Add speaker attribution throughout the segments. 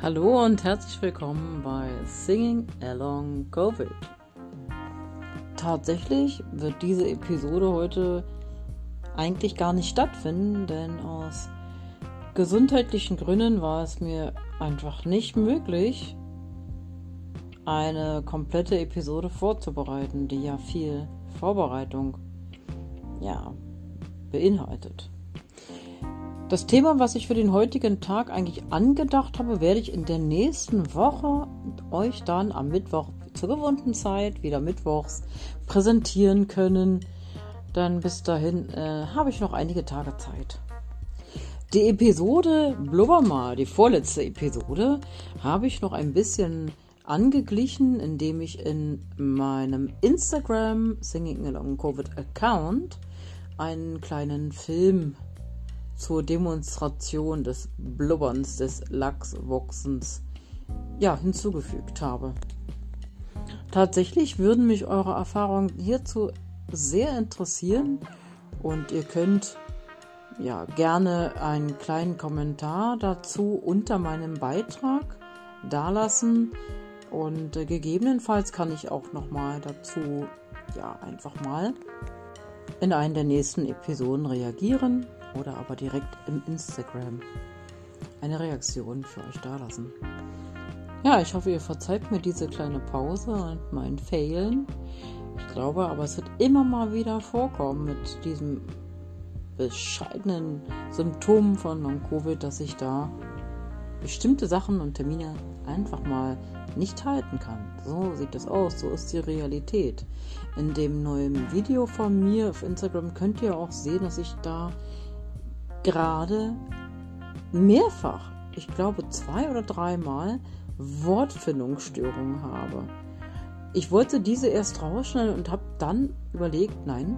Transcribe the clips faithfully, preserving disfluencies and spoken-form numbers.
Speaker 1: Hallo und herzlich willkommen bei Singing Along Covid. Tatsächlich wird diese Episode heute eigentlich gar nicht stattfinden, denn aus gesundheitlichen Gründen war es mir einfach nicht möglich, eine komplette Episode vorzubereiten, die ja viel Vorbereitung ja, beinhaltet. Das Thema, was ich für den heutigen Tag eigentlich angedacht habe, werde ich in der nächsten Woche euch dann am Mittwoch zur gewohnten Zeit, wieder mittwochs, präsentieren können. Dann bis dahin äh, habe ich noch einige Tage Zeit. Die Episode Blubber mal, die vorletzte Episode, habe ich noch ein bisschen angeglichen, indem ich in meinem Instagram Singing Along Covid Account einen kleinen Film zur Demonstration des Blubberns, des Lachswachsens, ja, hinzugefügt habe. Tatsächlich würden mich eure Erfahrungen hierzu sehr interessieren und ihr könnt ja gerne einen kleinen Kommentar dazu unter meinem Beitrag dalassen und äh, gegebenenfalls kann ich auch nochmal dazu ja einfach mal in einen der nächsten Episoden reagieren oder aber direkt im Instagram eine Reaktion für euch dalassen. Ja, ich hoffe, ihr verzeiht mir diese kleine Pause und mein Failen. Ich glaube, aber es wird immer mal wieder vorkommen mit diesem bescheidenen Symptom von Long-Covid, dass ich da bestimmte Sachen und Termine einfach mal nicht halten kann. So sieht es aus, so ist die Realität. In dem neuen Video von mir auf Instagram könnt ihr auch sehen, dass ich da gerade mehrfach, ich glaube zwei oder dreimal, Wortfindungsstörungen habe. Ich wollte diese erst rausschneiden und habe dann überlegt, nein,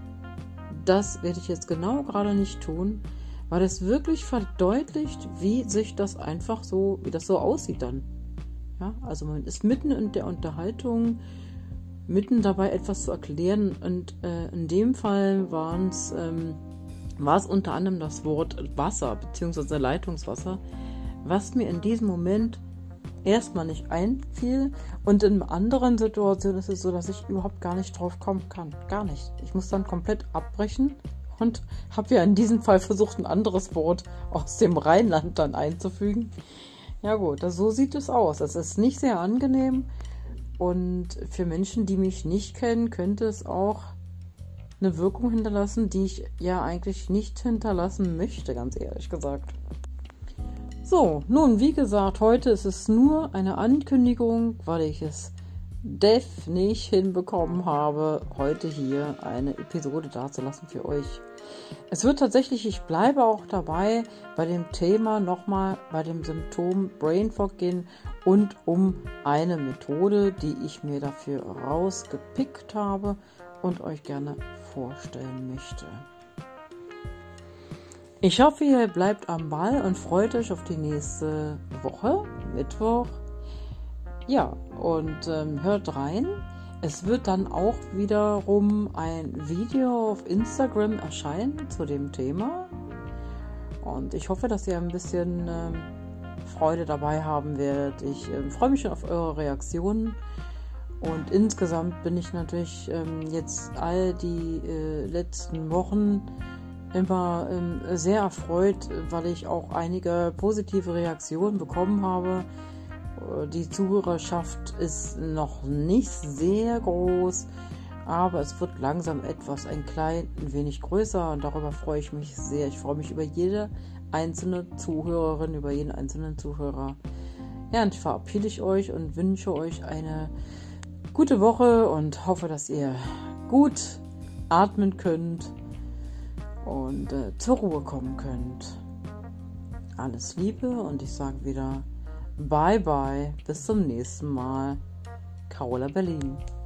Speaker 1: das werde ich jetzt genau gerade nicht tun, weil es wirklich verdeutlicht, wie sich das einfach so, wie das so aussieht dann. Ja, also man ist mitten in der Unterhaltung, mitten dabei etwas zu erklären und äh, in dem Fall waren es ähm, war es unter anderem das Wort Wasser bzw. Leitungswasser, was mir in diesem Moment erstmal nicht einfiel und in anderen Situationen ist es so, dass ich überhaupt gar nicht drauf kommen kann. Gar nicht. Ich muss dann komplett abbrechen und habe ja in diesem Fall versucht, ein anderes Wort aus dem Rheinland dann einzufügen. Ja gut, so sieht es aus. Es ist nicht sehr angenehm und für Menschen, die mich nicht kennen, könnte es auch eine Wirkung hinterlassen, die ich ja eigentlich nicht hinterlassen möchte, ganz ehrlich gesagt. So, nun, wie gesagt, heute ist es nur eine Ankündigung, weil ich es def nicht hinbekommen habe, heute hier eine Episode dazulassen für euch. Es wird tatsächlich, ich bleibe auch dabei, bei dem Thema nochmal bei dem Symptom Brain Fog gehen und um eine Methode, die ich mir dafür rausgepickt habe und euch gerne vorstellen möchte. Ich hoffe, ihr bleibt am Ball und freut euch auf die nächste Woche, Mittwoch. Ja, und ähm, hört rein. Es wird dann auch wiederum ein Video auf Instagram erscheinen zu dem Thema. Und ich hoffe, dass ihr ein bisschen ähm, Freude dabei haben werdet. Ich ähm, freue mich schon auf eure Reaktionen. Und insgesamt bin ich natürlich ähm, jetzt all die äh, letzten Wochen immer ähm, sehr erfreut, weil ich auch einige positive Reaktionen bekommen habe. Die Zuhörerschaft ist noch nicht sehr groß, aber es wird langsam etwas, ein klein wenig größer und darüber freue ich mich sehr. Ich freue mich über jede einzelne Zuhörerin, über jeden einzelnen Zuhörer. Ja, und verabschiede ich euch und wünsche euch eine gute Woche und hoffe, dass ihr gut atmen könnt und äh, zur Ruhe kommen könnt. Alles Liebe und ich sage wieder Bye bye, bis zum nächsten Mal. Carola Berlin.